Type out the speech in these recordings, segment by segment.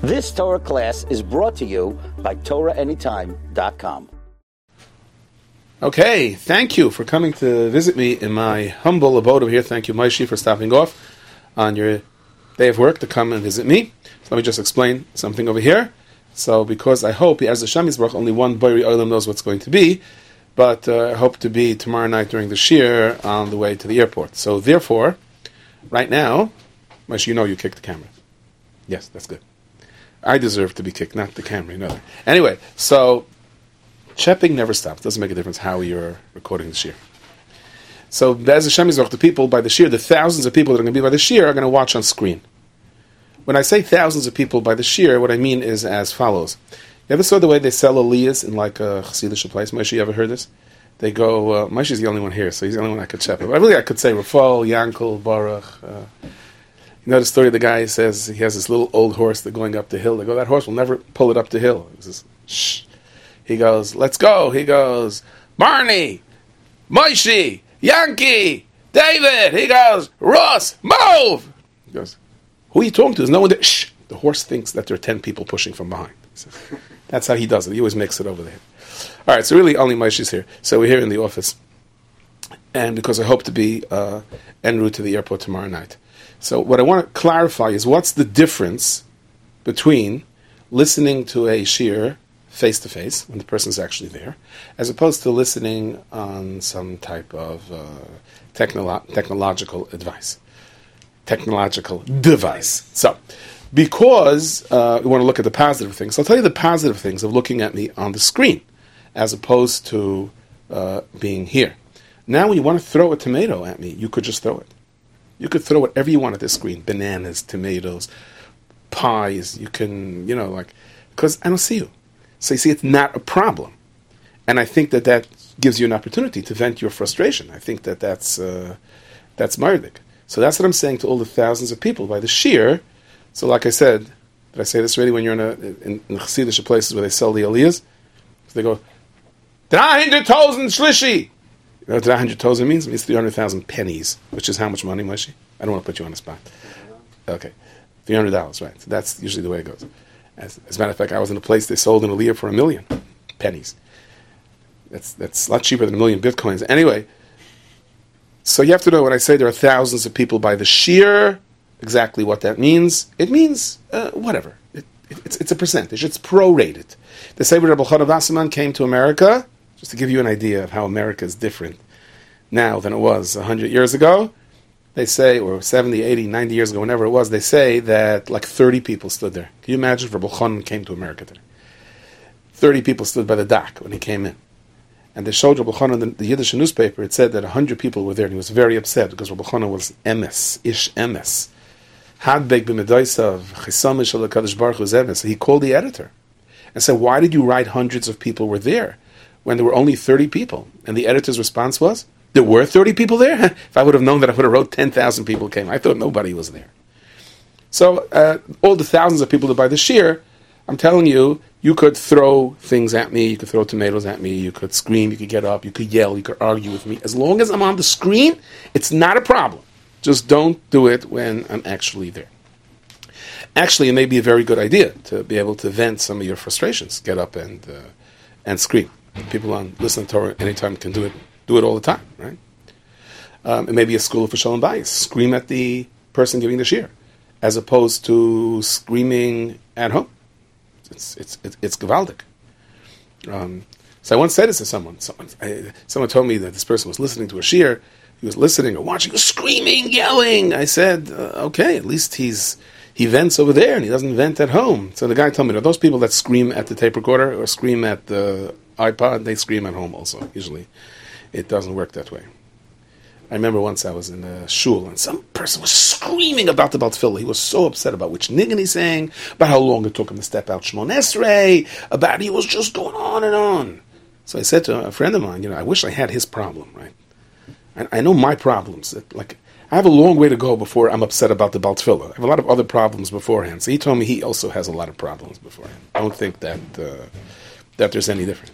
This Torah class is brought to you by TorahAnytime.com. Okay, thank you for coming to visit me in my humble abode over here. Thank you, Maishi, for stopping off on your day of work to come and visit me. So let me just explain something over here. So because I hope, as the Sham Yisbarach, only one Boiri Olam knows what's going to be, but I hope to be tomorrow night during the Shir on the way to the airport. So therefore, right now, Maishi, you know you kicked the camera. Yes, that's good. I deserve to be kicked, not the camera, you know that. Anyway, so Chepping never stops. Doesn't make a difference how you're recording the Shir. So, as Hashem Yisbarach, the people by the Shir, the thousands of people that are going to be by the Shir are going to watch on screen. When I say thousands of people by the Shir, what I mean is as follows. You ever saw the way they sell aliyahs in like a Chassidish place? Moshe, you ever heard this? They go, Moshe's the only one here, so he's the only one I could check. But I could say Rafal, Yankel, Baruch. You know the story of the guy who says he has this little old horse that's going up the hill. They go, that horse will never pull it up the hill. He says, shh. He goes, let's go. He goes, Barney, Moshe, Yankee, David. He goes, Ross, move. He goes, who are you talking to? There's no one there. Shh. The horse thinks that there are 10 people pushing from behind. Says, that's how he does it. He always makes it over there. All right, so really only Moshe's here. So we're here in the office. And because I hope to be en route to the airport tomorrow night. So what I want to clarify is what's the difference between listening to a shir face-to-face, when the person's actually there, as opposed to listening on some type of technological device. So, because we want to look at the positive things, I'll tell you the positive things of looking at me on the screen, as opposed to being here. Now when you want to throw a tomato at me, you could just throw it. You could throw whatever you want at this screen. Bananas, tomatoes, pies. You can, because I don't see you. So you see, it's not a problem. And I think that gives you an opportunity to vent your frustration. I think that's mardik. So that's what I'm saying to all the thousands of people by the shir. So like I said, did I say this already? When you're in Chassidish places where they sell the aliyahs, so they go, 300,000 shlishi. You know what 300,000 means? It means 300,000 pennies, which is how much money, Moshe? I don't want to put you on the spot. Okay, $300, right. So that's usually the way it goes. As a matter of fact, I was in a place they sold an aliyah for 1 million pennies. That's a lot cheaper than 1 million bitcoins. Anyway, so you have to know when I say there are thousands of people by the shir, exactly what that means. It means whatever. It's a percentage. It's prorated. The Sefer Rebbe Chana Wasserman came to America, just to give you an idea of how America is different now than it was 100 years ago. They say, or 70, 80, 90 years ago, whenever it was, they say that like 30 people stood there. Can you imagine if Rebbe Chana came to America today? 30 people stood by the dock when he came in. And they showed Rebbe Chana the Yiddish newspaper. It said that 100 people were there, and he was very upset because Rebbe Chana was emes, ish emes. Hadbeg b'medaisav, chisamish al HaKadosh Baruch Hu's emes. He called the editor and said, why did you write hundreds of people were there when there were only 30 people? And the editor's response was, there were 30 people there? If I would have known that, I would have wrote 10,000 people came. I thought nobody was there. So all the thousands of people that buy the shir, I'm telling you, you could throw things at me, you could throw tomatoes at me, you could scream, you could get up, you could yell, you could argue with me. As long as I'm on the screen, it's not a problem. Just don't do it when I'm actually there. Actually, it may be a very good idea to be able to vent some of your frustrations. Get up and scream. People on Listen to Torah anytime can do it all the time, right? It may be a school for shalom bayis. Scream at the person giving the shir, as opposed to screaming at home. It's gewaldic. So I once said this to someone. Someone told me that this person was listening to a shir. He was listening or watching, he was screaming, yelling. I said, okay, at least he vents over there and he doesn't vent at home. So the guy told me, are those people that scream at the tape recorder or scream at the iPod, they scream at home also. Usually it doesn't work that way. I remember once I was in a shul and some person was screaming about the Balt Tfilah. He was so upset about which niggin he sang, about how long it took him to step out Shmon Esrei, about he was just going on and on. So I said to a friend of mine, I wish I had his problem, right? I know my problems. I have a long way to go before I'm upset about the Balt Tfilah. I have a lot of other problems beforehand. So he told me he also has a lot of problems beforehand. I don't think that there's any difference.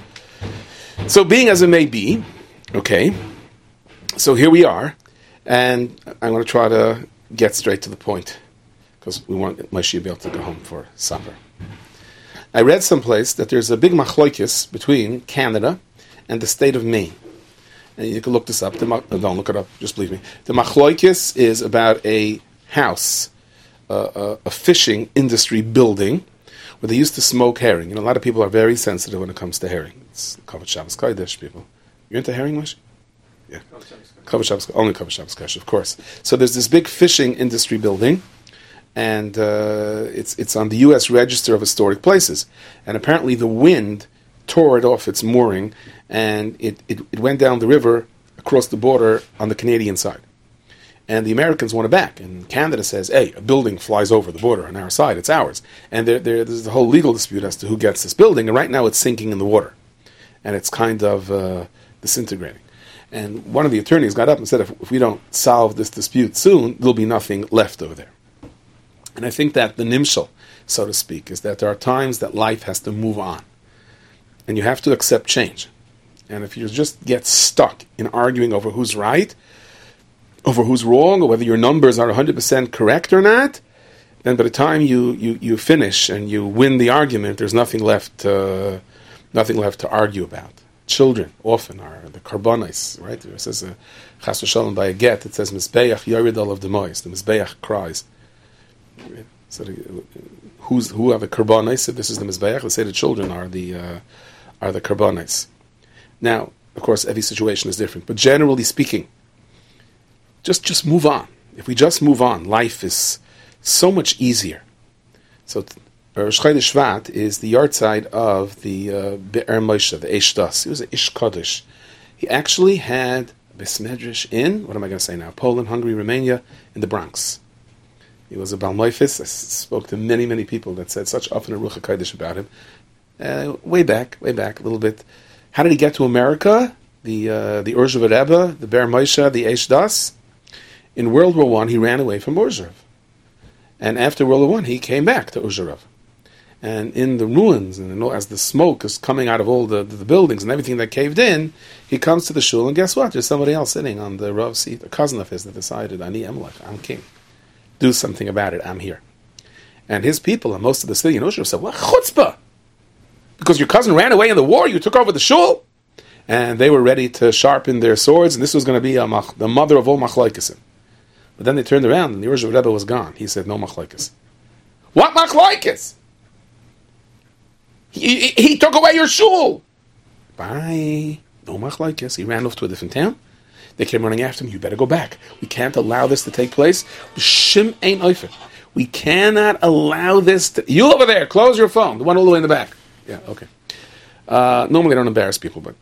So being as it may be, okay, so here we are, and I'm going to try to get straight to the point, because we want Moshe to be able to go home for supper. I read someplace that there's a big machloikis between Canada and the state of Maine. And you can look this up. Don't look it up, just believe me. The machloikis is about a house, a fishing industry building, where they used to smoke herring. A lot of people are very sensitive when it comes to herring. It's Kavod Shabbos Kodesh, people. You're into herring, Moshe? Yeah. Kavod Shabbos, only Kavod Shabbos Kodesh, of course. So there's this big fishing industry building, and it's on the U.S. Register of Historic Places. And apparently the wind tore it off its mooring, and it went down the river across the border on the Canadian side. And the Americans want it back. And Canada says, hey, a building flies over the border on our side, it's ours. And there's a whole legal dispute as to who gets this building, and right now it's sinking in the water. And it's kind of disintegrating. And one of the attorneys got up and said, if we don't solve this dispute soon, there'll be nothing left over there. And I think that the nimshal, so to speak, is that there are times that life has to move on. And you have to accept change. And if you just get stuck in arguing over who's right, over who's wrong, or whether your numbers are 100% correct or not, then by the time you finish and you win the argument, there's nothing left to argue about. Children often are the karbonis, right? It says chas v'shalom by a get. It says mizbeach yored olav demois. The mizbeach cries. So who are the karbonis? If this is the mizbeach, let's say the children are the karbonis. Now, of course, every situation is different, but generally speaking, just move on. If we just move on, life is so much easier. So Rosh Chodesh Shvat is the yahrzeit of the Be'er Moshe, the Eish Das. He was an Ish Kodesh. He actually had Beis Medrash in, what am I going to say now, Poland, Hungary, Romania, in the Bronx. He was a Baal Moifis. I spoke to many, many people that said such often a Ruach HaKodesh about him. Way back, a little bit. How did he get to America? The Urzhev Rebbe, the Be'er Moshe, the Eish Das. In World War I, he ran away from Urzhev. And after World War I, he came back to Urzhev. And in the ruins, and as the smoke is coming out of all the buildings and everything that caved in, he comes to the shul, and guess what? There's somebody else sitting on the Rav seat, a cousin of his that decided, Ani Emelech, I'm king. Do something about it, I'm here. And his people, and most of the city in Urzhev said, what chutzpah? Because your cousin ran away in the war, you took over the shul? And they were ready to sharpen their swords, and this was going to be the mother of all machlokes. But then they turned around, and the Urzhev Rebbe was gone. He said, no machlokes. What machlokes? He took away your shul. Bye. No machlokes. He ran off to a different town. They came running after him. You better go back. We can't allow this to take place. Shim ain't oifer. We cannot allow this to... You over there, close your phone. The one all the way in the back. Yeah, okay. Normally I don't embarrass people, but...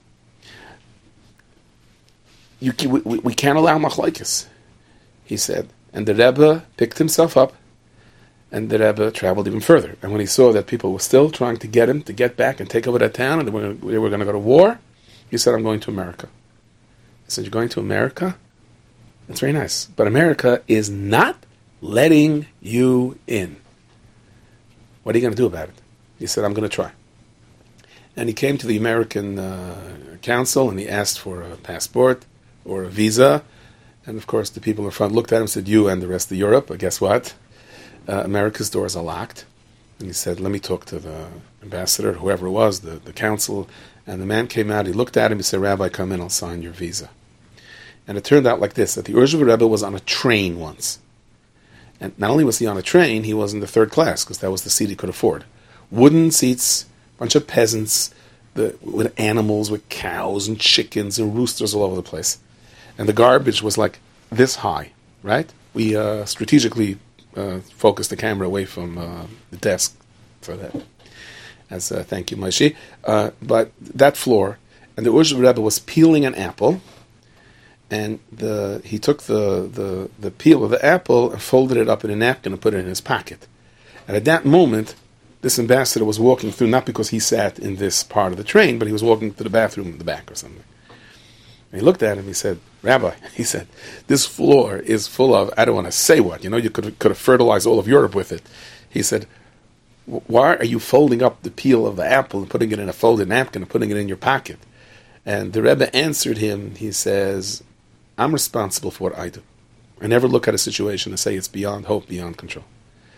We can't allow machlokes, he said. And the Rebbe picked himself up, and the Rebbe traveled even further. And when he saw that people were still trying to get him to get back and take over that town, and they were going to go to war, he said, I'm going to America. I said, you're going to America? That's very nice. But America is not letting you in. What are you going to do about it? He said, I'm going to try. And he came to the American council, and he asked for a passport or a visa. And of course, the people in front looked at him and said, you and the rest of Europe. But guess what? America's doors are locked. And he said, let me talk to the ambassador, whoever it was, the council. And the man came out, he looked at him, he said, Rabbi, come in, I'll sign your visa. And it turned out like this, that the Urzhev Rebbe was on a train once. And not only was he on a train, he was in the third class, because that was the seat he could afford. Wooden seats, bunch of peasants, with animals, with cows and chickens and roosters all over the place. And the garbage was like this high, right? We strategically focused the camera away from the desk for that. As thank you, Moshe. But that floor, and the Urzhev Rebbe was peeling an apple, and he took the peel of the apple and folded it up in a napkin and put it in his pocket. And at that moment, this ambassador was walking through, not because he sat in this part of the train, but he was walking to the bathroom in the back or something. And he looked at him, he said, Rabbi, he said, this floor is full of, I don't want to say what, you could have fertilized all of Europe with it. He said, why are you folding up the peel of the apple and putting it in a folded napkin and putting it in your pocket? And the Rebbe answered him, he says, I'm responsible for what I do. I never look at a situation and say it's beyond hope, beyond control.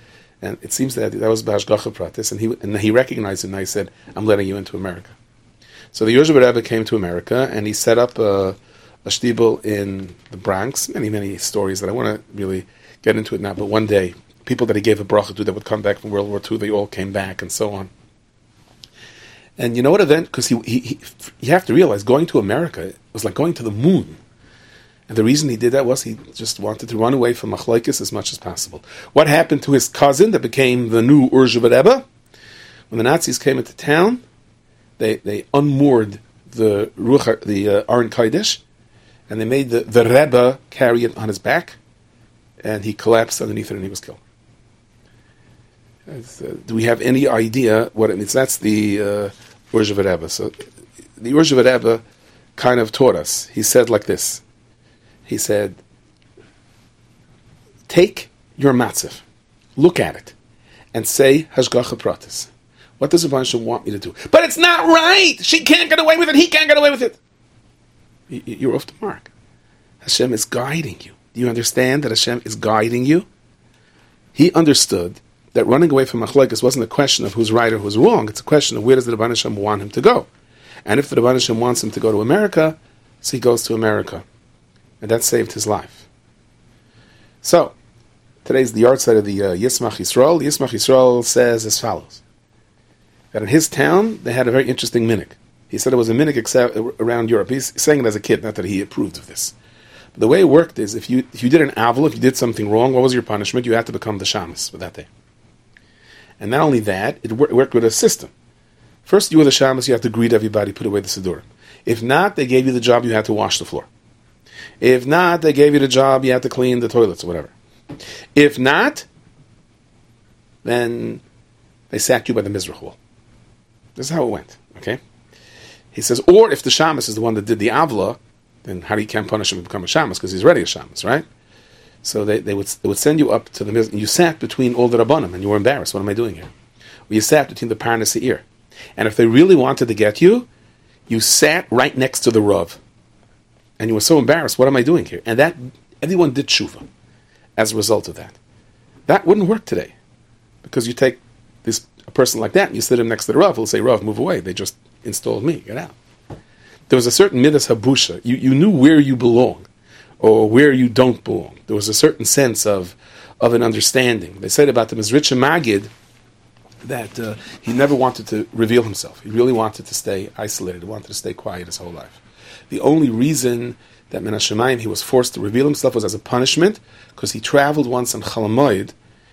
And it seems that was B'Hashgacha Pratis, and he recognized it, and he said, I'm letting you into America. So the Yerusha Rebbe came to America, and he set up a shtibel in the Bronx. Many, many stories that I want to really get into it now, but one day, people that he gave a bracha to that would come back from World War II, they all came back, and so on. And you know what event? Because you have to realize, going to America was like going to the moon. And the reason he did that was he just wanted to run away from Machlokes as much as possible. What happened to his cousin that became the new Urja Rebbe? When the Nazis came into town, they unmoored the Aron Kodesh, and they made the Rebbe carry it on his back, and he collapsed underneath it and he was killed. Do we have any idea what it means? That's the Urja Rebbe. So the Urja Rebbe kind of taught us. He said like this. He said, take your matzah, look at it, and say Hashgacha Pratis. What does the Rebbeinu want me to do? But it's not right! She can't get away with it, he can't get away with it! You're off the mark. Hashem is guiding you. Do you understand that Hashem is guiding you? He understood that running away from Machlokes wasn't a question of who's right or who's wrong. It's a question of where does the Rebbeinu Shem want him to go. And if the Rebbeinu Shem wants him to go to America, so he goes to America. And that saved his life. So, today's the yard side of the Yismach Yisrael. The Yismach Yisrael says as follows. That in his town, they had a very interesting minhag. He said it was a minhag around Europe. He's saying it as a kid, not that he approved of this. But the way it worked is, if you did an avil, if you did something wrong, what was your punishment? You had to become the shamus for that day. And not only that, it worked with a system. First, you were the shamus, you had to greet everybody, put away the siddur. If not, they gave you the job, you had to wash the floor. If not, they gave you the job, you had to clean the toilets or whatever. If not, then they sacked you by the Mizrach wall. This is how it went, okay? He says, or if the shamus is the one that did the avla, then how you can't punish him and become a shamus, because he's already a shamus, right? So they would send you up to the Mizrach, and you sat between all the Rabbanim, and you were embarrassed. What am I doing here? Well, you sat between the Parnas Seir. And if they really wanted to get you, you sat right next to the Rav. And you were so embarrassed, what am I doing here? And that, everyone did tshuva as a result of that. That wouldn't work today. Because you take a person like that, and you sit him next to the Rav, he'll say, Rav, move away. They just installed me. Get out. There was a certain midas habusha. You knew where you belong, or where you don't belong. There was a certain sense of an understanding. They said about the Mizritcha Magid that he never wanted to reveal himself. He really wanted to stay isolated. He wanted to stay quiet his whole life. The only reason that Min HaShemayim he was forced to reveal himself was as a punishment, because he traveled once on Chalamoyed,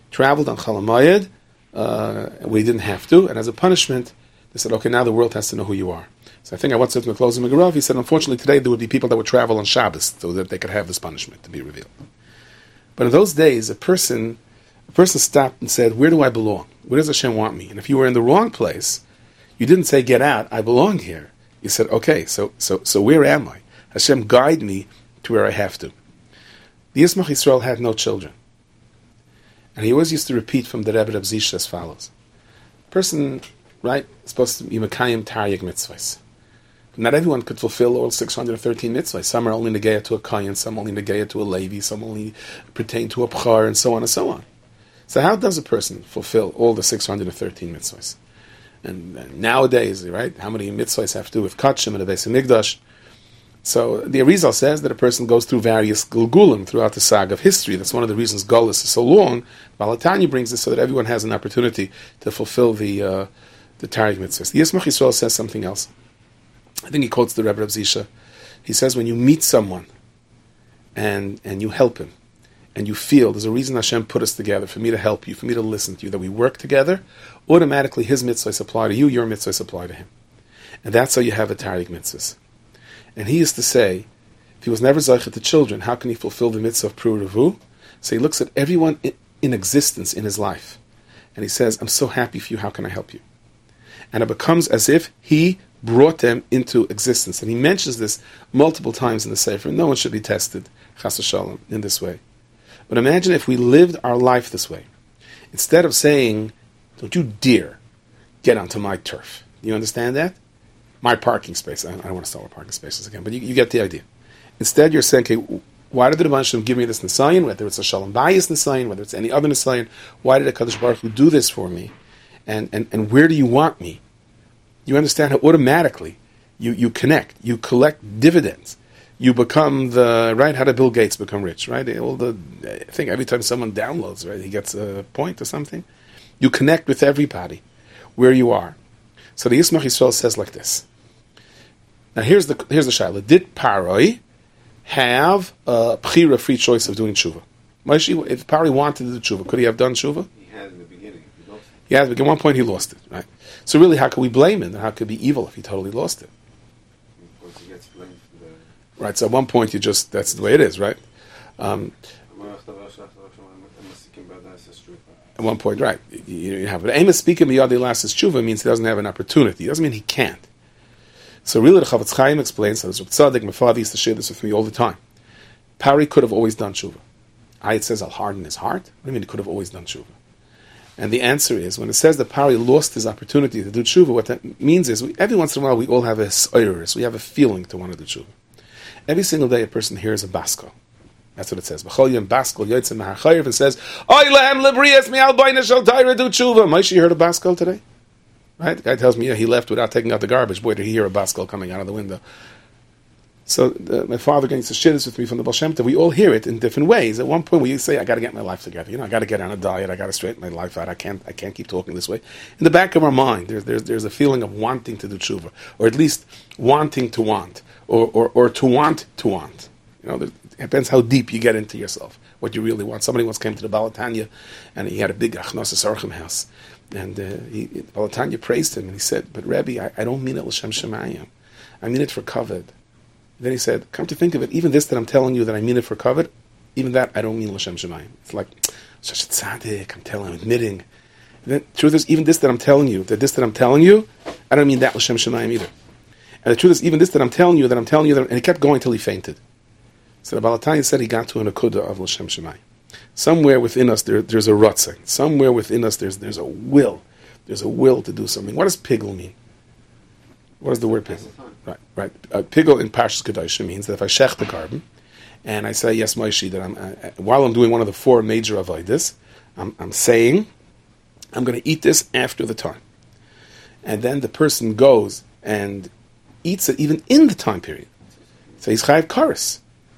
where he didn't have to, and as a punishment, they said, okay, now the world has to know who you are. So I think I once said to the closing Megarav, he said, unfortunately today there would be people that would travel on Shabbos so that they could have this punishment to be revealed. But in those days, a person stopped and said, where do I belong? Where does Hashem want me? And if you were in the wrong place, you didn't say, get out, I belong here. You said, okay, so where am I? Hashem, guide me to where I have to. The Yismach Yisrael had no children. And he always used to repeat from the Rebbe Reb Zisha as follows. Person, right, is supposed to be Mekayim Taryag mitzvahs. Not everyone could fulfill all 613 mitzvahs. Some are only negayah to a Kayan, some only negayah to a Levi, some only pertain to a Bchar, and so on and so on. So how does a person fulfill all the 613 mitzvahs? And nowadays, right, how many mitzvahs have to do with Kachim and the Beis HaMikdash? So the Arizal says that a person goes through various Gulgulim throughout the saga of history. That's one of the reasons Gullus is so long. Balatanya brings this so that everyone has an opportunity to fulfill the Taryag mitzvahs. The Yismach Yisrael says something else. I think he quotes the Rebbe Reb Zisha. He says when you meet someone and you help him, and you feel there's a reason Hashem put us together, for me to help you, for me to listen to you, that we work together, automatically his mitzvahs apply to you, your mitzvahs apply to him. And that's how you have a Taryag mitzvahs. And he used to say, if he was never Zaychet to children, how can he fulfill the mitzvah of Pru Revu? So he looks at everyone in existence in his life, and he says, I'm so happy for you, how can I help you? And it becomes as if he brought them into existence. And he mentions this multiple times in the Sefer. No one should be tested, Chas v'Shalom, in this way. But imagine if we lived our life this way. Instead of saying, don't you dare get onto my turf. You understand that? My parking space. I don't want to start with parking spaces again, but you get the idea. Instead, you're saying, okay, Why did the Rebbeinu Shalom give me this Nisayon, whether it's a Shalom Bayis Nisayon, whether it's any other Nisayon? Why did HaKadosh Baruch Hu do this for me? And where do you want me? You understand how automatically you connect, you collect dividends. You become right? How did Bill Gates become rich, right? I think every time someone downloads, right, he gets a point or something. You connect with everybody where you are. So the Yismach Yisrael says like this. Now here's the shaila. Did Paroi have a bchira, free choice of doing tshuva? If Paroi wanted to do tshuva, could he have done tshuva? He had in the beginning. He lost it. Yeah, but at one point he lost it, right? So really, how can we blame him? How could it be evil if he totally lost it? Of course, he gets blamed for the... Right, so at one point that's the way it is, right? At one point, right. You have it. Amos speaking b'yadei lasses tshuva means he doesn't have an opportunity. It doesn't mean he can't. So really the Chavetz Chaim explains, that Tzaddik, my father used to share this with me all the time. Pari could have always done tshuva. It says, I'll harden his heart. What do you mean he could have always done tshuva? And the answer is, when it says that Pari lost his opportunity to do tshuva, what that means is, every once in a while we all have a seiris, we have a feeling to want to do tshuva. Every single day a person hears a baskal. That's what it says. B'chol yom baskal yotzei mehar chayev, and says, Oy lehem lebrias mi'al boina shel Torah do tshuva. Moshe, you heard a baskal today? Right? The guy tells me, yeah, he left without taking out the garbage. Boy, did he hear a baskal coming out of the window. So my father used to share this with me from the Baal Shem Tov. We all hear it in different ways. At one point we say, I got to get my life together. I got to get on a diet. I got to straighten my life out. I can't keep talking this way. In the back of our mind, there's a feeling of wanting to do tshuva, or at least wanting to want, or to want to want. It depends how deep you get into yourself, what you really want. Somebody once came to the Baal Tanya, and he had a big Achnos Orchim house. And Baal Tanya praised him, and he said, but Rebbe, I don't mean it l'shem shemayim. I mean it for kavod. Then he said, come to think of it, even this that I'm telling you that I mean it for kavod, even that I don't mean l'shem shemayim. It's like, such a tzaddik, I'm admitting. And the truth is, even this that I'm telling you, I don't mean that l'shem shemayim either. And the truth is, even this that I'm telling you, and he kept going till he fainted. So the Baal Tanya said he got to an akudah of l'shem shemayim. Somewhere within us there's a rotzah. Somewhere within us there's a will. There's a will to do something. What does pigel mean? What does the word pigel? Right. Pigel in Parshas Kedoshim means that if I shech the garden, and I say, yes, Moshe, that while I'm doing one of the four major avodas, I'm saying, I'm going to eat this after the time. And then the person goes and eats it even in the time period. So he's chayav kares.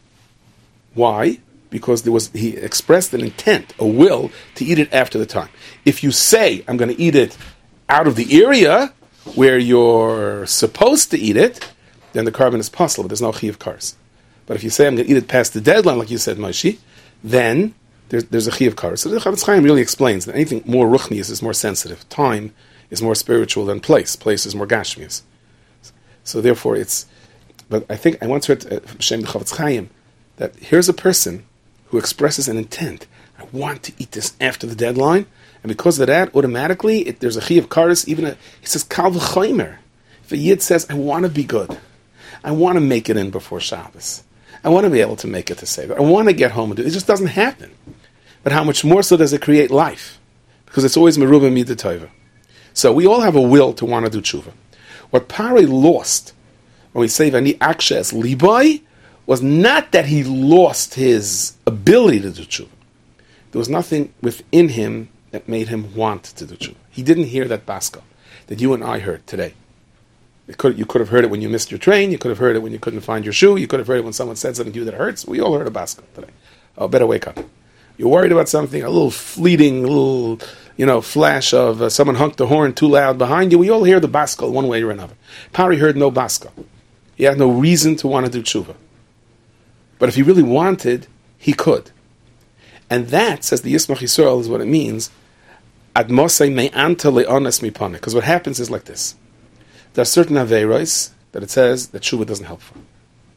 Why? Because he expressed an intent, a will, to eat it after the time. If you say, I'm going to eat it out of the area where you're supposed to eat it, then the carbon is possible, but there's no chiyuv kares. But if you say, I'm going to eat it past the deadline, like you said, Moshe, then there's a chiyuv kares. So the Chavetz Chaim really explains that anything more ruchnius is more sensitive. Time is more spiritual than place. Place is more gashmius. So therefore but I think I once read from Shem the Chavetz Chaim that here's a person who expresses an intent. I want to eat this after the deadline, and because of that, automatically there's a chiyuv kares. He says kal v'chomer. If a yid says, I want to be good, I want to make it in before Shabbos, I want to be able to make it to Seder, I want to get home and do it. It just doesn't happen. But how much more so does it create life? Because it's always merubah midah tova. So we all have a will to want to do tshuva. What Pari lost when we say v'ani aksha es libai was not that he lost his ability to do tshuva. There was nothing within him that made him want to do tshuva. He didn't hear that baskal that you and I heard today. You could have heard it when you missed your train. You could have heard it when you couldn't find your shoe. You could have heard it when someone said something to you that hurts. We all heard a baskal today. Oh, better wake up. You're worried about something, a little fleeting, flash of someone honked the horn too loud behind you. We all hear the baskal one way or another. Pari heard no baskal. He had no reason to want to do tshuva. But if he really wanted, he could. And that, says the Yismach Yisrael, is what it means. Ad mosei me'anta le'onas mipane. Because what happens is like this. There are certain aveiros that it says that tshuva doesn't help for.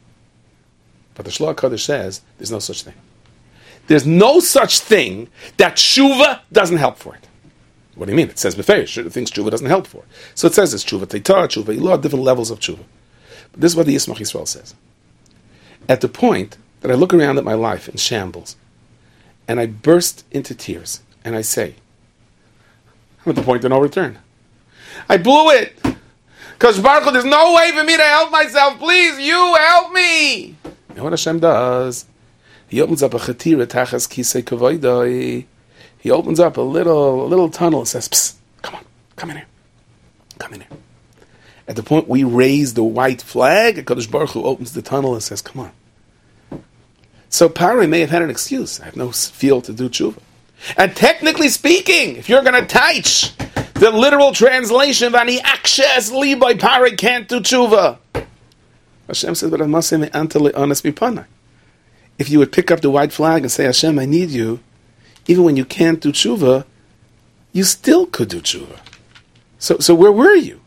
But the Shloah Kodesh says there's no such thing. There's no such thing that tshuva doesn't help for it. What do you mean? It says beferish things tshuva doesn't help for. So it says it's tshuva teitah, tshuva ilah, different levels of tshuva. But this is what the Yismach Yisrael says. At the point that I look around at my life in shambles, and I burst into tears, and I say, I'm at the point of no return. I blew it! Because Baruch Hu, there's no way for me to help myself. Please, you help me! You know what Hashem does? He opens up a chatira tachas kisei kavoidoi. He opens up a little tunnel and says, "Psst, come in here. Come in here." At the point we raise the white flag, HaKadosh Baruch Hu opens the tunnel and says, "Come on." So Paroi may have had an excuse. I have no field to do tshuva. And technically speaking, if you're going to teach the literal translation, "Vani akshes li by Paroi can't do tshuva," Hashem says, "But I must say me antale honest mipana." If you would pick up the white flag and say, "Hashem, I need you," even when you can't do tshuva, you still could do tshuva. So where were you?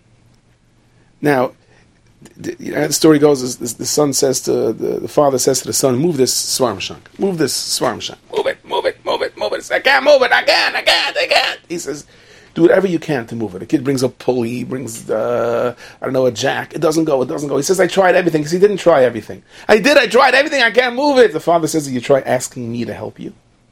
Now, the story goes: is the son says to the father says to the son, "Move this svarm shank. Move this svarm shank. Move it. I can't move it. I can't." He says, "Do whatever you can to move it." The kid brings a pulley, brings a jack. It doesn't go. He says, "I tried everything," because he didn't try everything. I tried everything. I can't move it. The father says, "You try asking me to help you?"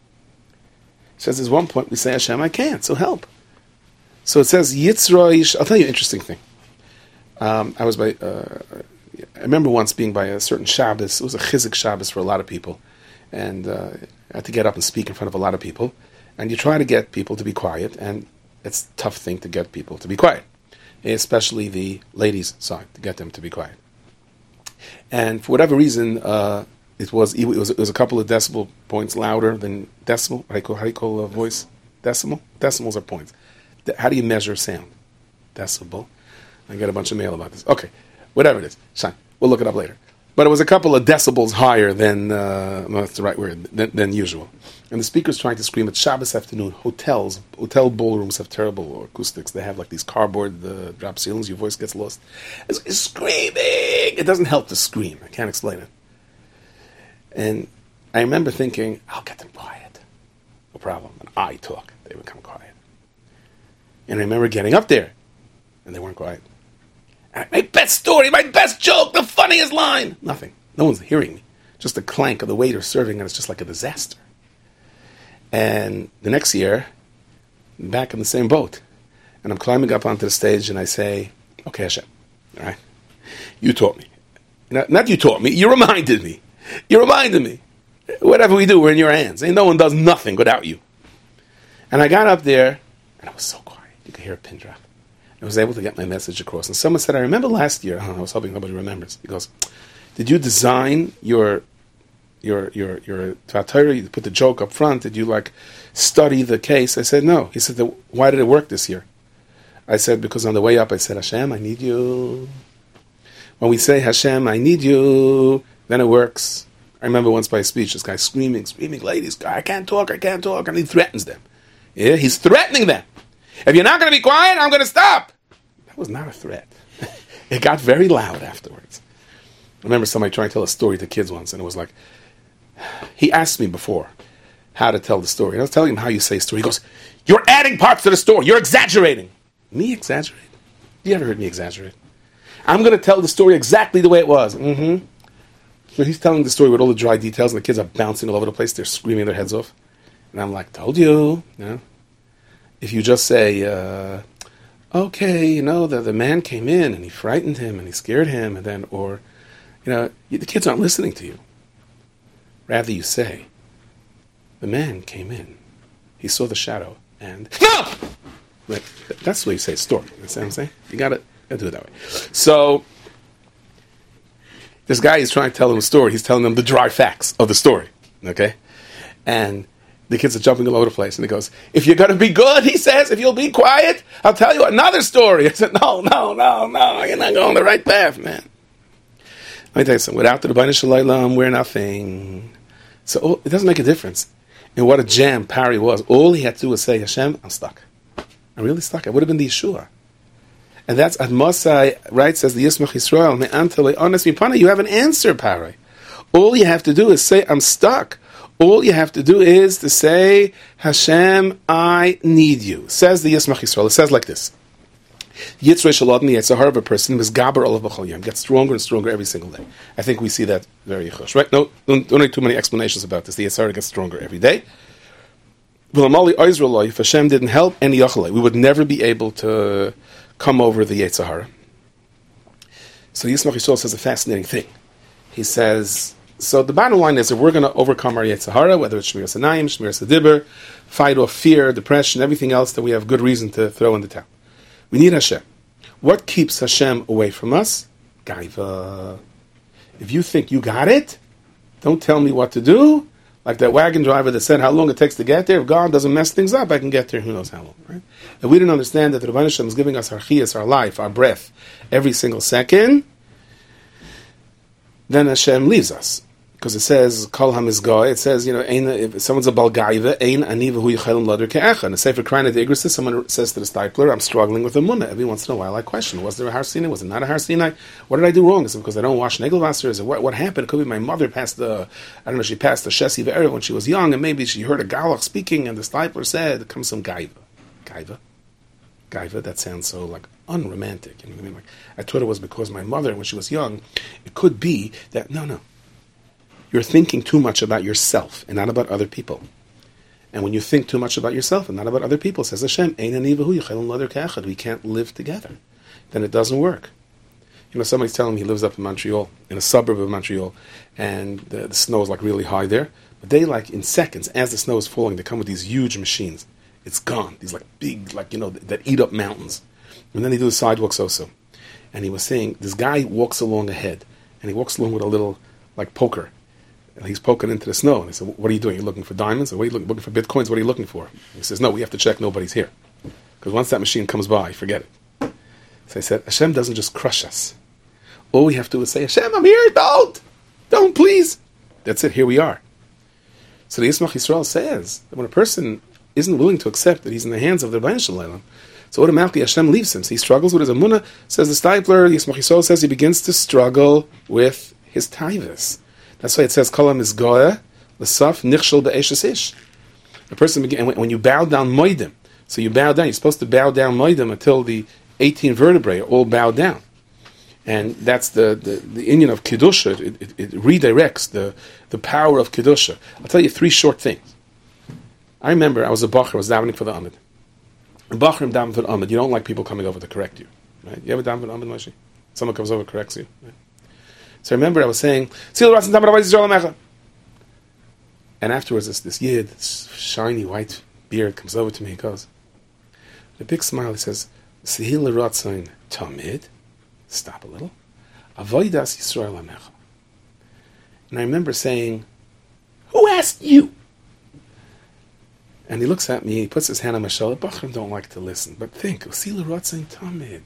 He says, "There's one point we say, Hashem, I can't, so help." So it says, Yitzroish. I'll tell you an interesting thing. I remember once being by a certain Shabbos. It was a chizik Shabbos for a lot of people. And I had to get up and speak in front of a lot of people. And you try to get people to be quiet, and it's a tough thing to get people to be quiet, especially the ladies' side, to get them to be quiet. And for whatever reason, it was a couple of decimal points louder than decimal. How do you call a voice? Decimal? Decimals are points. How do you measure sound? Decibel. I get a bunch of mail about this. Okay, whatever it is. Fine. We'll look it up later. But it was a couple of decibels higher than, that's the right word, than usual. And the speaker's trying to scream at Shabbos afternoon. Hotel ballrooms have terrible acoustics. They have like these cardboard drop ceilings. Your voice gets lost. It's screaming. It doesn't help to scream. I can't explain it. And I remember thinking, I'll get them quiet. No problem. When I talk, they become quiet. And I remember getting up there, and they weren't quiet. My best story, my best joke, the funniest line. Nothing. No one's hearing me. Just the clank of the waiter serving, and it's just like a disaster. And the next year, I'm back in the same boat. And I'm climbing up onto the stage, and I say, "Okay, Hashem, all right, you taught me. Not you taught me, you reminded me. Whatever we do, we're in your hands. And no one does nothing without you." And I got up there, and I was so quiet. You could hear a pin drop. I was able to get my message across. And someone said, "I remember last year," I was hoping nobody remembers. He goes, "Did you design your Torah, you put the joke up front? Did you study the case?" I said, "No." He said, "Why did it work this year?" I said, "Because on the way up I said, Hashem, I need you." When we say, Hashem, I need you, then it works. I remember once by a speech, this guy screaming, "Ladies, I can't talk, and he threatens them. Yeah, he's threatening them. "If you're not going to be quiet, I'm going to stop." That was not a threat. It got very loud afterwards. I remember somebody trying to tell a story to kids once, and it was like, he asked me before how to tell the story. And I was telling him how you say a story. He goes, "You're adding parts to the story. You're exaggerating." Me exaggerate? You ever heard me exaggerate? I'm going to tell the story exactly the way it was. Mm-hmm. So he's telling the story with all the dry details, and the kids are bouncing all over the place. They're screaming their heads off. And I'm like, "Told you." If you just say, "Okay, the man came in and he frightened him and he scared him," and then, the kids aren't listening to you. Rather, you say, "The man came in, he saw the shadow, and no." That's the way you say a story. You know what I'm saying? You gotta do it that way. So this guy is trying to tell them a story. He's telling them the dry facts of the story. Okay, and the kids are jumping all over the place, and he goes, "If you're going to be good," he says, "if you'll be quiet, I'll tell you another story." I said, No, you're not going the right path, man. Let me tell you something. Without the Rebbeinu Shalom, we're nothing. So it doesn't make a difference. And what a jam Paroi was. All he had to do was say, "Hashem, I'm stuck. I'm really stuck." It would have been the Yeshua. And that's Admosai, right? Says the Yismach Yisrael, "Me'antale honest mipana." You have an answer, Paroi. All you have to do is say, "I'm stuck." All you have to do is to say, "Hashem, I need you." Says the Yismach Yisrael. It says like this: Yitzrei Shalom Yetzahar of a person is Gaber Olav B'chol Yom, gets stronger and stronger every single day. I think we see that very chush, right? No, don't need too many explanations about this. The Yetzahar gets stronger every day. If Hashem didn't help, we would never be able to come over the Yetzahara. So Yismach Yisrael says a fascinating thing. He says, So the bottom line is, if we're going to overcome our Yetzer Hara, whether it's Shmiras Hanayim, Shmiras Hadibur, fight off fear, depression, everything else that we have good reason to throw in the towel, we need Hashem. What keeps Hashem away from us? Gaiva. If you think you got it, don't tell me what to do. Like that wagon driver that said how long it takes to get there. If God doesn't mess things up, I can get there who knows how long. Right? If we didn't understand that the Rebbeinu Shem is giving us our chiyas, our life, our breath, every single second, then Hashem leaves us. Because it says, Kol HaMizgoy, it says, if someone's a Balgaiva, Ein Ani V'hu Yichelim Lader Ke'echa. In the Sefer Kriyna D'Igris, someone says to the Stipler, I'm struggling with a munah. Every once in a while I question, was there a Har Sinai? Was it not a Har Sinai? What did I do wrong? Is it because I don't wash Negelwasser? Is it what happened? It could be my mother passed she passed the Shesi Ve'erev when she was young, and maybe she heard a Galach speaking, and the Stipler said, comes some Gaiva. Gaiva, that sounds so unromantic. You know what I mean? I thought it was because my mother, when she was young, it could be that, no. You're thinking too much about yourself and not about other people. And when you think too much about yourself and not about other people, says Hashem, we can't live together. Then it doesn't work. Somebody's telling me he lives up in Montreal, in a suburb of Montreal, and the snow is really high there. But they in seconds, as the snow is falling, they come with these huge machines. It's gone. These big, that eat up mountains. And then they do the sidewalks also. And he was saying, this guy walks along ahead, and he walks along with a little, poker. And he's poking into the snow. And he said, what are you doing? You're looking for diamonds? Or what are you looking for Bitcoins? What are you looking for? He says, no, we have to check nobody's here. Because once that machine comes by, forget it. So I said, Hashem doesn't just crush us. All we have to do is say, Hashem, I'm here. Don't, please. That's it. Here we are. So the Yismach Yisrael says that when a person isn't willing to accept that he's in the hands of the Rebbeinu Shalom, so automatically Hashem leaves him. So he struggles with his amunah. Says the Stipler, Yismach Yisrael says he begins to struggle with his taivas. That's why it says, Kolam is goya, l'saf nichshel be'eshes ish. The person, when you bow down moedim, so you bow down, you're supposed to bow down moedim until the 18 vertebrae are all bowed down. And that's the union of Kedusha. It redirects the power of Kedusha. I'll tell you 3 short things. I remember I was a bacher, I was davening for the Amid. A bacher and davening for the Amid, you don't like people coming over to correct you. Right? You ever daven for the Amid, Moshe? Someone comes over and corrects you. Right? So I remember I was saying, and afterwards this yid, this shiny white beard comes over to me, he goes, with a big smile, he says, Sihil Ratzain Tamid, stop a little, Avoidas Yisrael Amecha. And I remember saying, who asked you? And he looks at me, he puts his hand on my shoulder, Bachrim don't like to listen, but think, Sihil Ratzain Tamid.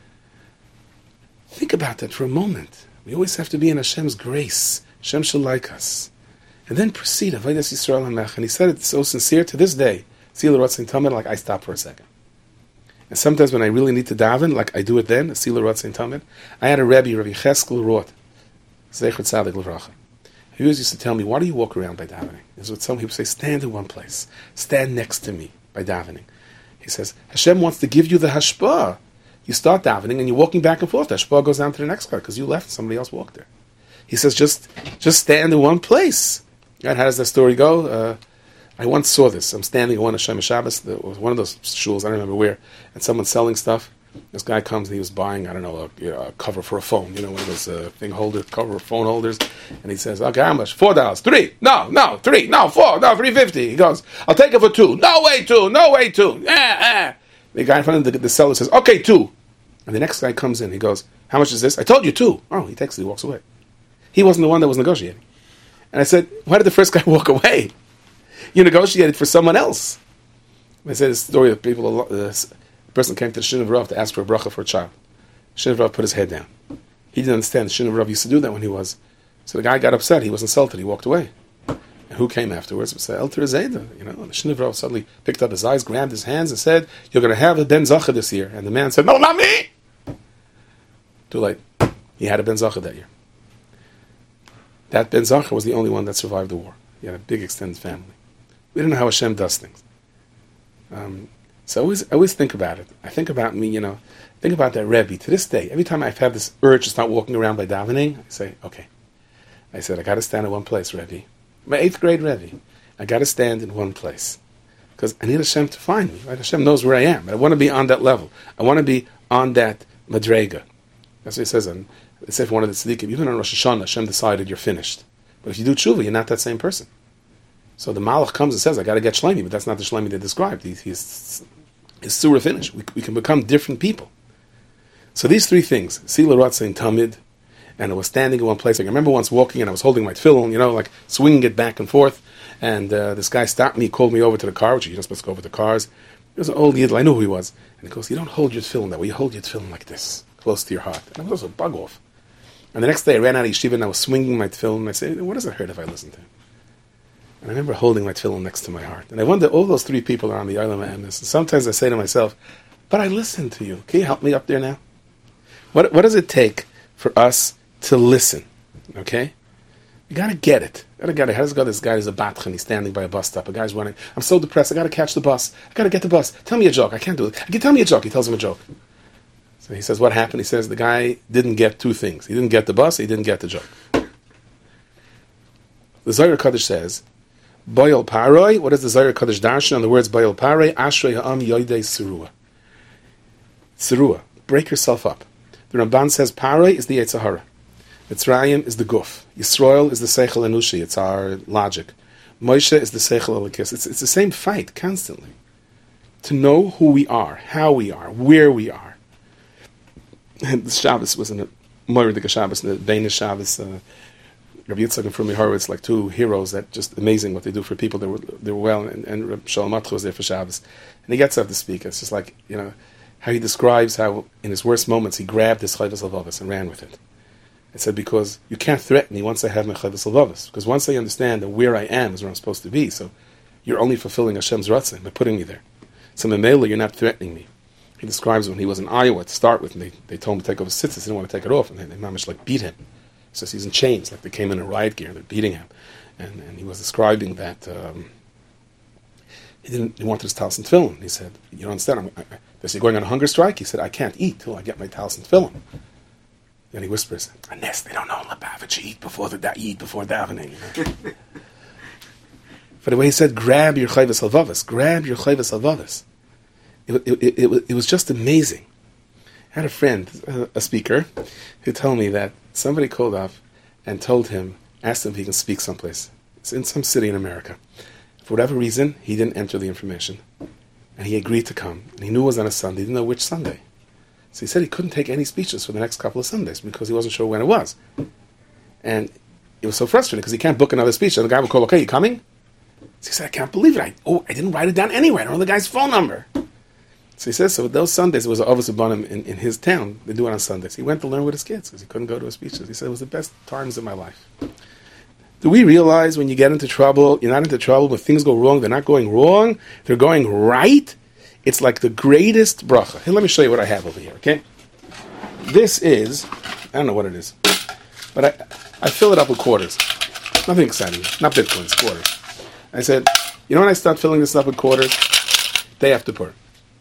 Think about that for a moment. We always have to be in Hashem's grace. Hashem shall like us. And then proceed. Avodas Yisrael HaMech. And he said it so sincere to this day. Sila Ratzin Tamid, I stop for a second. And sometimes when I really need to daven, I do it then, Sila Ratzin Tamid. I had a Rebbe, Rabbi Cheskel Rot, Zeichet Tzadik L'Vracha. He always used to tell me, why do you walk around by davening? Is what some people say, stand in one place. Stand next to me by davening. He says, Hashem wants to give you the hashpah. You start davening and you're walking back and forth. The hashpah goes down to the next car because you left and somebody else walked there. He says, just stand in one place. Right? How does that story go? I once saw this. I'm standing on one of Shem Shabbos, one of those shuls, I don't remember where, and someone's selling stuff. This guy comes and he was buying, a cover for a phone, one of those thing holders, cover of phone holders, and he says, okay, how much? $4. 3. No, 3. No, 4. No, $3.50. He goes, I'll take it for 2. No way, 2. The guy in front of the seller says, okay, 2. And the next guy comes in, he goes, how much is this? I told you 2. Oh, he takes it, he walks away. He wasn't the one that was negotiating. And I said, why did the first guy walk away? You negotiated for someone else. I said this story of people, the person came to the Shin of Rav to ask for a bracha for a child. Shin of Rav put his head down. He didn't understand. The Shin of Rav used to do that when he was. So the guy got upset. He was insulted. He walked away. And who came afterwards? It was Elter Zayda. The Shin of Rav suddenly picked up his eyes, grabbed his hands, and said, you're going to have a Ben Zacha this year. And the man said, no, not me! Too late. He had a Ben Zacha that year. That Ben Zacha was the only one that survived the war. He had a big extended family. We don't know how Hashem does things. So I always think about it. I think about me, think about that Rebbe. To this day, every time I've had this urge to start walking around by davening, I say, okay. I said, I got to stand in one place, Rebbe. My 8th grade Rebbe. I got to stand in one place. Because I need Hashem to find me. Right? Hashem knows where I am. I want to be on that level. I want to be on that madrega. That's what it says. It says for one of the tzaddikim, even on Rosh Hashanah, Hashem decided you're finished. But if you do tshuva, you're not that same person. So the Malach comes and says, I got to get Shlomi, but that's not the Shlomi they described. His surah finished. We can become different people. So these three things, Sila Ratzah and Tamid, and I was standing in one place. I remember once walking and I was holding my tefillin, like swinging it back and forth. And this guy stopped me, called me over to the car, which you're not supposed to go over to cars. He was an old yidl, I knew who he was. And he goes, you don't hold your tefillin that way, you hold your tefillin like this, close to your heart. And I was a bug off. And the next day I ran out of yeshiva and I was swinging my tefillin, and I said, what does it hurt if I listen to him? And I remember holding my tefillin next to my heart. And I wonder, all those three people are on the Olam HaEmes. And sometimes I say to myself, but I listened to you. Can you help me up there now? What does it take for us to listen? Okay? You got to get it. How does it go? This guy is a batchen. He's standing by a bus stop. A guy's running. I'm so depressed. I got to catch the bus. I got to get the bus. Tell me a joke. I can't do it. Tell me a joke. He tells him a joke. So he says, what happened? He says, the guy didn't get two things. He didn't get the bus. He didn't get the joke. The Zohar Kodesh says, Boyal Paroi. What is the Zohar Kodesh darshan on the words Boyal Paroi? Ashrei ha'am yoidei surua. Surua. Break yourself up. The Ramban says Paroi is the Yetzer Hara. Mitzrayim is the Guf. Yisrael is the Seichel Enushi. It's our logic. Moshe is the Seichel Elikis. It's the same fight constantly. To know who we are, how we are, where we are. And the Shabbos was in a Moiridik Shabbos, in the Danish Shabbos. Rabbi Yitzchak and Frumi Horowitz, like two heroes that just amazing what they do for people. They were well, and Rabbi Shalom Matcha was there for Shabbos. And he gets up to speak. It's just like, how he describes how in his worst moments he grabbed his Chayvus Lavavas and ran with it. It said, because you can't threaten me once I have my Chayvus Lavavas. Because once I understand that where I am is where I'm supposed to be, so you're only fulfilling Hashem's Ratzah by putting me there. So Memela, you're not threatening me. He describes when he was in Iowa to start with, and they told him to take off his tzitzis. He didn't want to take it off, and they managed to beat him. He says he's in chains, like they came in a riot gear, they're beating him. And he was describing that he wanted his talis and tefillin. He said, you don't understand, they said, going on a hunger strike? He said, I can't eat till I get my talis and tefillin. Then he whispers, unless they don't know Labavich, eat before davening. But the way he said, grab your chayvus halvavas, grab your chayvus halvavas. It was just amazing. I had a friend, a speaker, who told me that somebody called up and asked him if he can speak someplace. It's in some city in America. For whatever reason, he didn't enter the information. And he agreed to come. And he knew it was on a Sunday. He didn't know which Sunday. So he said he couldn't take any speeches for the next couple of Sundays because he wasn't sure when it was. And it was so frustrating because he can't book another speech. And the guy would call, okay, you coming? So he said, I can't believe it. I didn't write it down anywhere. I don't know the guy's phone number. So he says, so those Sundays, it was an Avos Abanim in his town. They do it on Sundays. He went to learn with his kids because he couldn't go to his speeches. He said, it was the best times of my life. Do we realize when you get into trouble, you're not into trouble, when things go wrong, they're not going wrong, they're going right? It's like the greatest bracha. Here, let me show you what I have over here, okay? This is, I don't know what it is, but I fill it up with quarters. Nothing exciting, not bitcoins, quarters. I said, when I start filling this up with quarters? Day after Purim.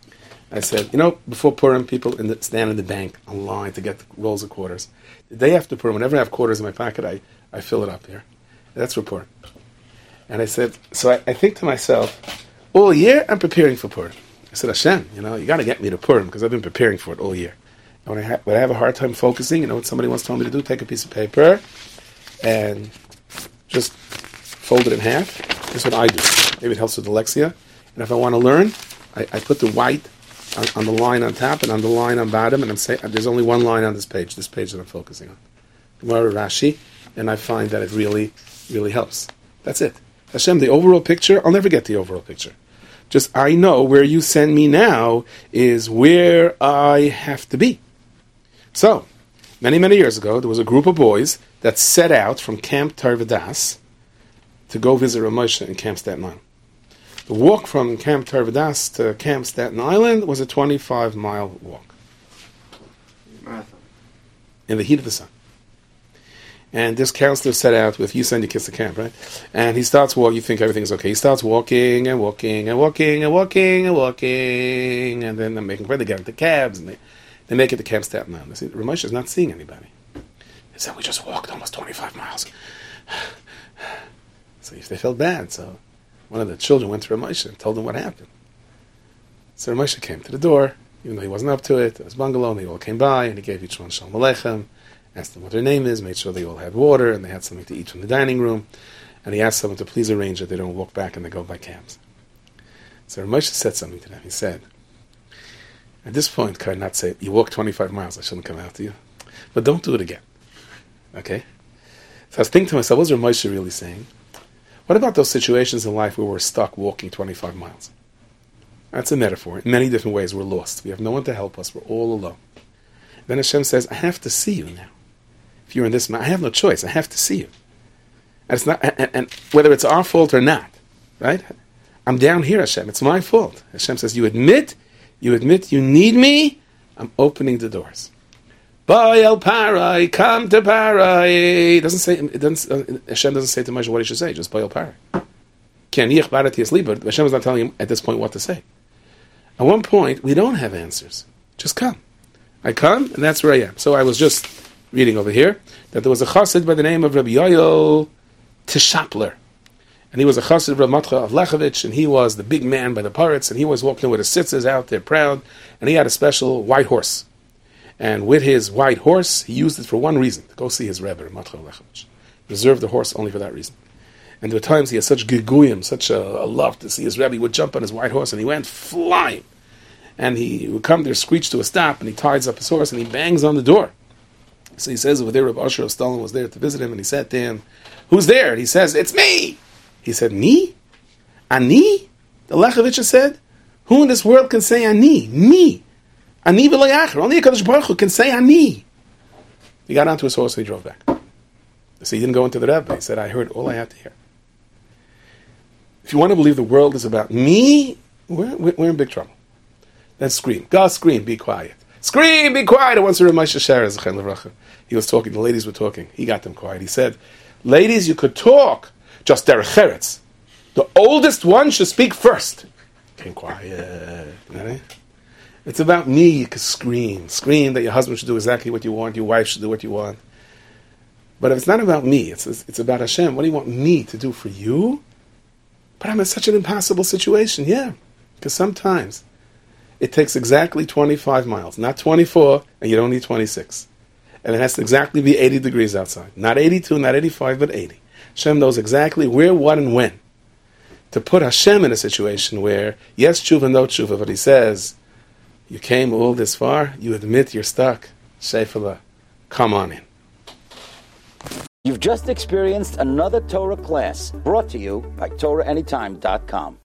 I said, before Purim, people stand in the bank in line to get the rolls of quarters. The day after Purim, whenever I have quarters in my pocket, I fill it up here. That's for Purim. And I said, so I think to myself, all year I'm preparing for Purim. I said, Hashem, you got to get me to Purim because I've been preparing for it all year. And when I have a hard time focusing, what somebody once told me to do, take a piece of paper and just fold it in half. That's what I do. Maybe it helps with dyslexia. And if I want to learn, I put the white on the line on top and on the line on bottom, and I'm saying there's only one line on this page that I'm focusing on. Gemara Rashi, and I find that it really, really helps. That's it. Hashem, the overall picture, I'll never get the overall picture. Just I know where you send me now is where I have to be. So, many, many years ago, there was a group of boys that set out from Camp Tarvadas to go visit Rav Moshe in Camp Staten Island. The walk from Camp Tarvadas to Camp Staten Island was a 25-mile walk. Marathon. In the heat of the sun. And this counselor set out with, you send your kids to camp, right? And he starts walking, you think everything's okay. He starts walking and walking and walking and walking and walking, and then they're making they get into cabs, and they make it to Camp Staten Island. They see, Rav Moshe is not seeing anybody. He said, we just walked almost 25 miles. So they felt bad, so one of the children went to Rav Moshe and told him what happened. So Rav Moshe came to the door, even though he wasn't up to it, it was bungalow, and they all came by, and he gave each one Shalom Aleichem, asked them what their name is, made sure they all had water, and they had something to eat from the dining room, and he asked someone to please arrange that they don't walk back and they go by cabs. So Moshe said something to them. He said, at this point, can I not say, you walk 25 miles, I shouldn't come after you, but don't do it again. Okay? So I was thinking to myself, what was Moshe really saying? What about those situations in life where we're stuck walking 25 miles? That's a metaphor. In many different ways, we're lost. We have no one to help us. We're all alone. Then Hashem says, I have to see you now. If you're in this, I have no choice. I have to see you. And it's not, and whether it's our fault or not, right? I'm down here, Hashem. It's my fault. Hashem says, you admit you need me. I'm opening the doors. By El Parai, come to Parai. Hashem doesn't say to Moshe what he should say, just by El Parai. But Hashem is not telling him at this point what to say. At one point, we don't have answers. Just come. I come, and that's where I am. So I was just reading over here that there was a chassid by the name of Rabbi Yoel Tishapler. And he was a chassid of Rav Matcha of Lechovitch, and he was the big man by the pirates, and he was walking with his sitzes out there proud, and he had a special white horse. And with his white horse, he used it for one reason, to go see his Rebbe, Rav Matcha of Lechovitch. Reserved the horse only for that reason. And there were times he had such giguyim, such a love to see his Rebbe. He would jump on his white horse, and he went flying. And he would come there, screech to a stop, and he ties up his horse, and he bangs on the door. So he says over there, Rabbi Asher of Stalin was there to visit him, and he said to him, who's there? And he says, it's me! He said, me? Ani? The Lechovitch said, who in this world can say Ani? Me! Ani v'lo yacher. Only a Kadosh Baruch Hu can say Ani. He got onto his horse and he drove back. So he didn't go into the Rebbe. He said, I heard all I had to hear. If you want to believe the world is about me, we're in big trouble. Then scream. God, scream, be quiet. Scream, be quiet. I once heard Moshe Shara, he was talking, the ladies were talking. He got them quiet. He said, ladies, you could talk, just derech eretz. The oldest one should speak first. Came quiet. It's about me. You could scream. Scream that your husband should do exactly what you want, your wife should do what you want. But if it's not about me, it's about Hashem. What do you want me to do for you? But I'm in such an impossible situation. Yeah, because sometimes it takes exactly 25 miles, not 24, and you don't need 26. And it has to exactly be 80 degrees outside. Not 82, not 85, but 80. Hashem knows exactly where, what, and when. To put Hashem in a situation where, yes, tshuva, no tshuva, but he says, you came all this far, you admit you're stuck. Shefala, come on in. You've just experienced another Torah class brought to you by TorahAnytime.com.